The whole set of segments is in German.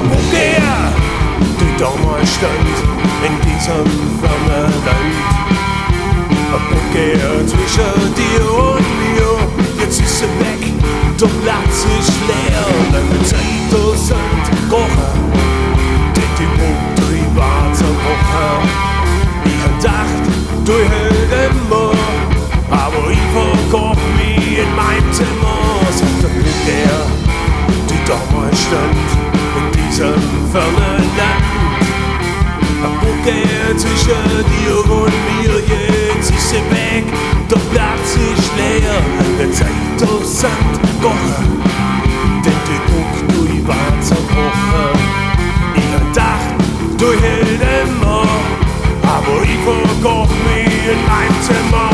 Brücke her, die damals stand in diesem fernen Land. Eine Brücke her zwischen dir und mir, jetzt ist sie weg, der Platz ist leer. Lange Zeit da sind gebrochen, denn die Brücke, die war zerbrochen. Ich hab gedacht, du hält immer, aber ich verkoch mich in meinem Zimmer. Sagt der Brücke her, die damals stand in diesem fernen Land. Eine Brücke zwischen dir und mir, jetzt ist sie weg, der Platz ist leer. Lange Zeit der Sand gebrochen, denn die Brücke, die war zerbrochen. Ich hab gedacht, du hält immer, aber ich verkoch mich in meinem Zimmer.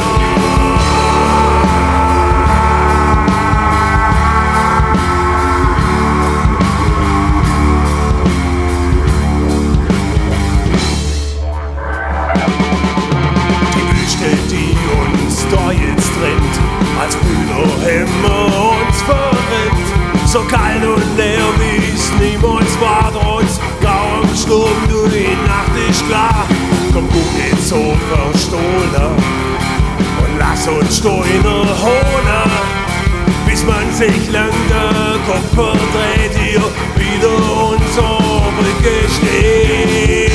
Die uns da jetzt trennt, als Brüder Hämmer uns verrennt. So kalt und leer wie's niemals war, trotz grauem Sturm durch die Nacht ist klar. Komm gut ins so verstohlen und lass uns Steine holen, bis man sich lang der Kopf verdreht, hier wieder unsere Brücke steht.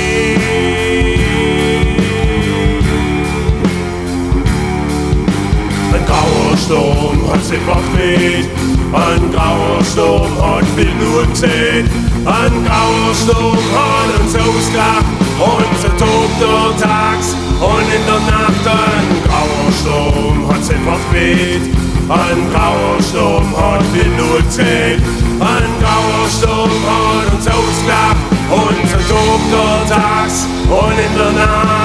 Ein grauer Sturm hat sie verquält, ein grauer Sturm hat viel Blut gesehen. Ein grauer Sturm hat uns ausgelacht und zertobt der tags und in der Nacht. Ein grauer Sturm hat sie verquält, ein grauer Sturm hat viel Blut gesehen. Ein grauer Sturm hat uns ausgelacht und zertobt der tags und in der Nacht.